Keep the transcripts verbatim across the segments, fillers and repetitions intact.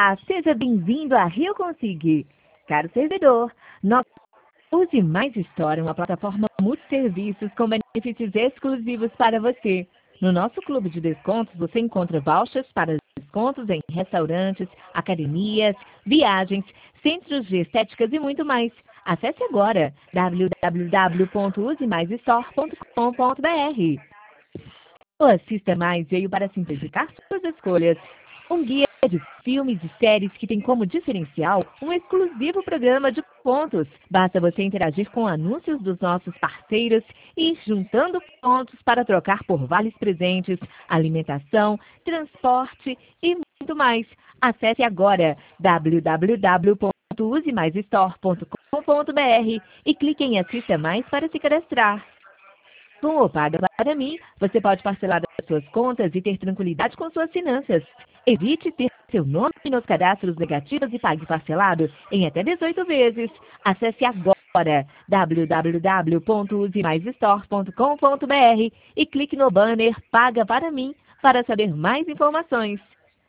Olá, seja bem-vindo a Rio Consig. Caro servidor, nós Use Mais Store, uma plataforma multisserviços com benefícios exclusivos para você. No nosso clube de descontos, você encontra vouchers para descontos em restaurantes, academias, viagens, centros de estéticas e muito mais. Acesse agora w w w ponto use mais store ponto com ponto b r. O Assista Mais veio para simplificar suas escolhas. Um guia de filmes e séries que tem como diferencial um exclusivo programa de pontos. Basta você interagir com anúncios dos nossos parceiros e ir juntando pontos para trocar por vales presentes, alimentação, transporte e muito mais. Acesse agora w w w ponto use mais store ponto com ponto b r e clique em Assista Mais para se cadastrar. Com o Paga Para Mim, você pode parcelar as suas contas e ter tranquilidade com suas finanças. Evite ter seu nome nos cadastros negativos e pague parcelado em até dezoito vezes. Acesse agora w w w ponto use mais store ponto com ponto b r e clique no banner Paga Para Mim para saber mais informações.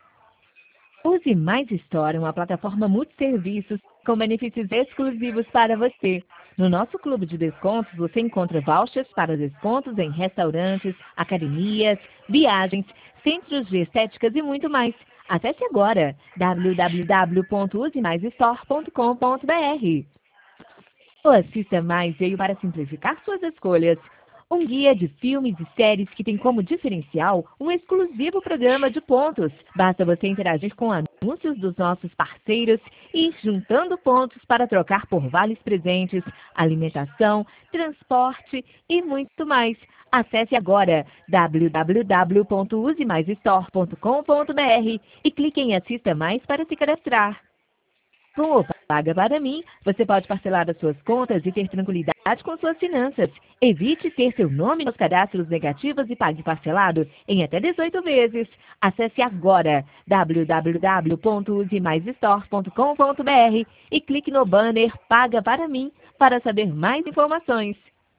Use Mais Store, uma plataforma multisserviços com benefícios exclusivos para você. No nosso clube de descontos, você encontra vouchers para descontos em restaurantes, academias, viagens, centros de estéticas e muito mais. Acesse agora w w w ponto use mais store ponto com ponto b r. O Assista Mais veio para simplificar suas escolhas. Um guia de filmes e séries que tem como diferencial um exclusivo programa de pontos. Basta você interagir com anúncios dos nossos parceiros e ir juntando pontos para trocar por vales presentes, alimentação, transporte e muito mais. Acesse agora w w w ponto use mais store ponto com ponto b r e clique em Assista Mais para se cadastrar. Com o Paga Para Mim, você pode parcelar as suas contas e ter tranquilidade com suas finanças. Evite ter seu nome nos cadastros negativos e pague parcelado em até dezoito vezes. Acesse agora w w w ponto use mais store ponto com ponto b r e clique no banner Paga Para Mim para saber mais informações.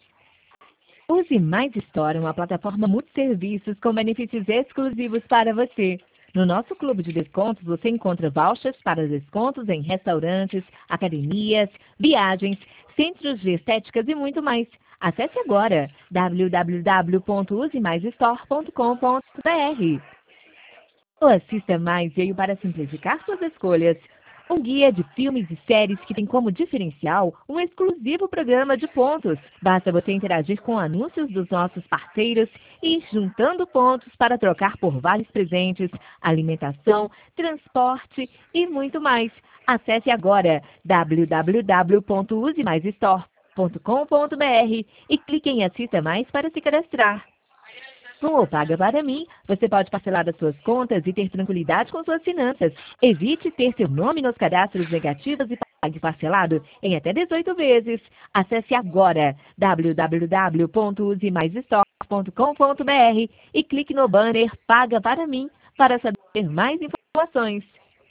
Use Mais Store, uma plataforma multisserviços com benefícios exclusivos para você. No nosso clube de descontos, você encontra vouchers para descontos em restaurantes, academias, viagens, centros de estéticas e muito mais. Acesse agora w w w ponto use mais store ponto com ponto b r. O Assista Mais veio para simplificar suas escolhas. Um guia de filmes e séries que tem como diferencial um exclusivo programa de pontos. Basta você interagir com anúncios dos nossos parceiros e ir juntando pontos para trocar por vales presentes, alimentação, transporte e muito mais. Acesse agora w w w ponto use mais store ponto com ponto b r e clique em Assista Mais para se cadastrar. Com o Paga Para Mim, você pode parcelar as suas contas e ter tranquilidade com suas finanças. Evite ter seu nome nos cadastros negativos e pague parcelado em até dezoito vezes. Acesse agora w w w ponto use mais store ponto com ponto b r e clique no banner Paga Para Mim para saber mais informações.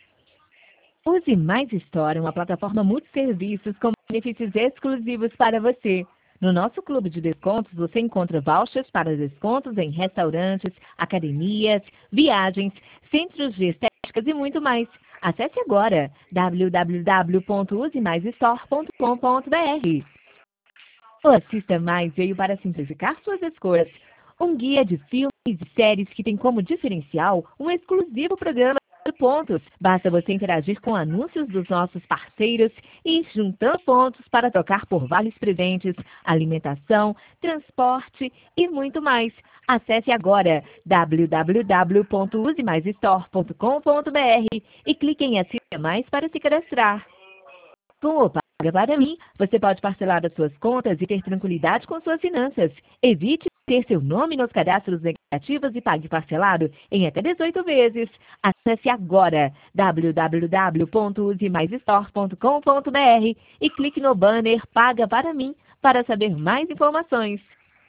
Use Mais Store, uma plataforma multisserviços com benefícios exclusivos para você. No nosso clube de descontos, você encontra vouchers para descontos em restaurantes, academias, viagens, centros de estéticas e muito mais. Acesse agora w w w ponto use mais store ponto com ponto b r. O Assista Mais veio para simplificar suas escolhas. Um guia de filmes e séries que tem como diferencial um exclusivo programa de pontos. Basta você interagir com anúncios dos nossos parceiros e ir juntando pontos para trocar por vales presentes, alimentação, transporte e muito mais. Acesse agora w w w ponto use mais store ponto com ponto b r e clique em Assista Mais para se cadastrar. Com o Paga Para Mim, você pode parcelar as suas contas e ter tranquilidade com suas finanças. Evite ter seu nome nos cadastros negativos e pague parcelado em até dezoito vezes. Acesse agora w w w ponto use mais store ponto com ponto b r e clique no banner Paga Para Mim para saber mais informações.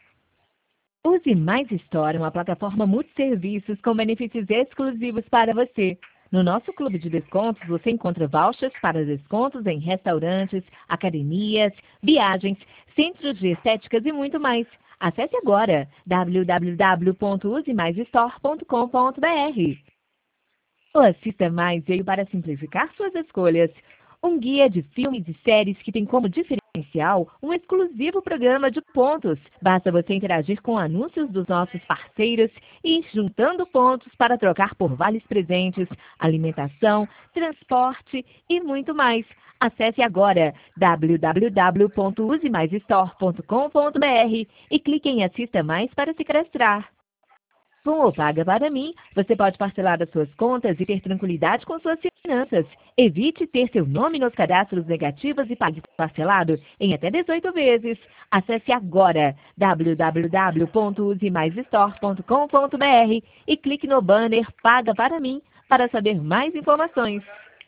Use Mais Store, uma plataforma multisserviços com benefícios exclusivos para você. No nosso clube de descontos, você encontra vouchers para descontos em restaurantes, academias, viagens, centros de estéticas e muito mais. Acesse agora w w w ponto use mais store ponto com ponto b r. O Assista Mais veio para simplificar suas escolhas. Um guia de filmes e séries que tem como diferencial um exclusivo programa de pontos. Basta você interagir com anúncios dos nossos parceiros e ir juntando pontos para trocar por vales presentes, alimentação, transporte e muito mais. Acesse agora w w w ponto use mais store ponto com ponto b r e clique em Assista Mais para se cadastrar. Com o Paga Para Mim, você pode parcelar as suas contas e ter tranquilidade com suas finanças. Evite ter seu nome nos cadastros negativos e pague parcelado em até dezoito vezes. Acesse agora w w w ponto use mais store ponto com ponto b r e clique no banner Paga Para Mim para saber mais informações.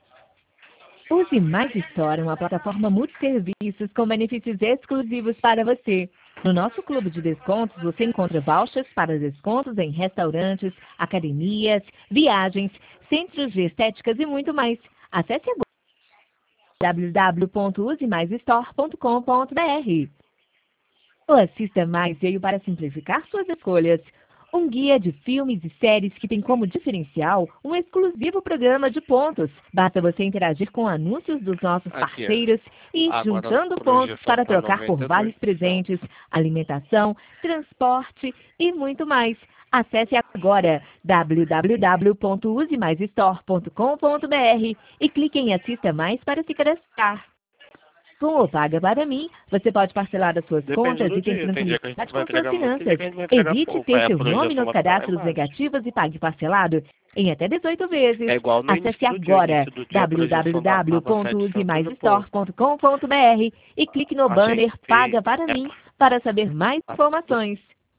Use Mais Store, uma plataforma multisserviços com benefícios exclusivos para você. No nosso clube de descontos, você encontra vouchers para descontos em restaurantes, academias, viagens, centros de estéticas e muito mais. Acesse agora w w w ponto use mais store ponto com ponto b r. O Assista Mais veio para simplificar suas escolhas. Um guia de filmes e séries que tem como diferencial um exclusivo programa de pontos. Basta você interagir com anúncios dos nossos Aqui, parceiros e ir água na juntando pontos projeção para tá trocar por noventa e vales dois. presentes, alimentação, transporte e muito mais. Acesse agora w w w ponto use mais store ponto com ponto b r e clique em Assista Mais para se cadastrar. Com o Paga Para Mim, você pode parcelar as suas Depende contas do e ter dia. Tem dia que a gente tranquilidade vai com suas entregar muito, tem dia finanças. que a gente vai entregar Evite pouco. ter Aí a seu nome projeção nos vai ficar lá cadastros embaixo. negativos e pague parcelado em até dezoito vezes. É igual no Acesse início do dia. agora Início do dia a w w projeção dava w ponto use setecentos mais e store pouco. ponto com ponto b r e clique no A banner gente... Paga Para É, Mim para saber mais informações.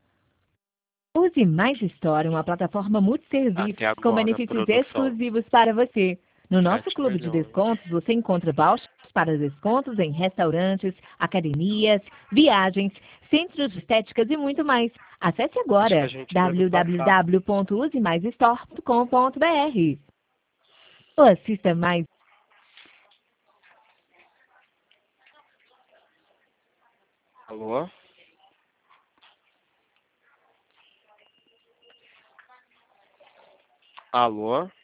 Use Mais Store, uma plataforma multisserviços até com agora, benefícios produção. exclusivos para você. No nosso sete clube de milhões. descontos, você encontra vouchers para descontos em restaurantes, academias, viagens, centros de estéticas e muito mais. Acesse Acho que agora a gente deve w w passar. w ponto use mais store ponto com ponto b r. O Assista Mais. Alô? Alô?